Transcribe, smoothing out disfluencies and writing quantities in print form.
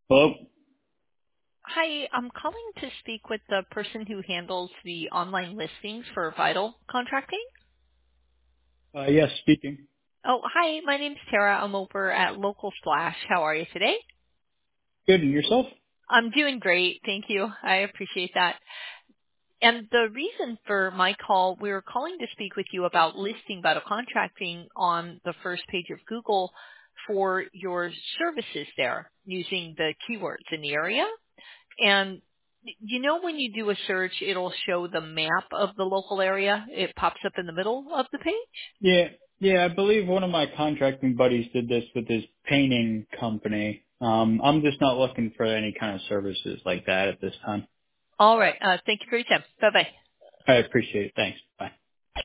Hello? Hi, I'm calling to speak with the person who handles the online listings for Vital Contracting. Yes, speaking. Oh, hi, my name's Tara. I'm over at Local Splash. How are you today? Good, and yourself? I'm doing great. Thank you. I appreciate that. And the reason for my call, we were calling to speak with you about listing Vital Contracting on the first page of Google for your services there using the keywords in the area. And you know when you do a search, it'll show the map of the local area. It pops up in the middle of the page. Yeah, yeah, I believe one of my contracting buddies did this with his painting company. I'm just not looking for any kind of services like that at this time. All right. Thank you for your time. Bye-bye. I appreciate it. Thanks. Bye.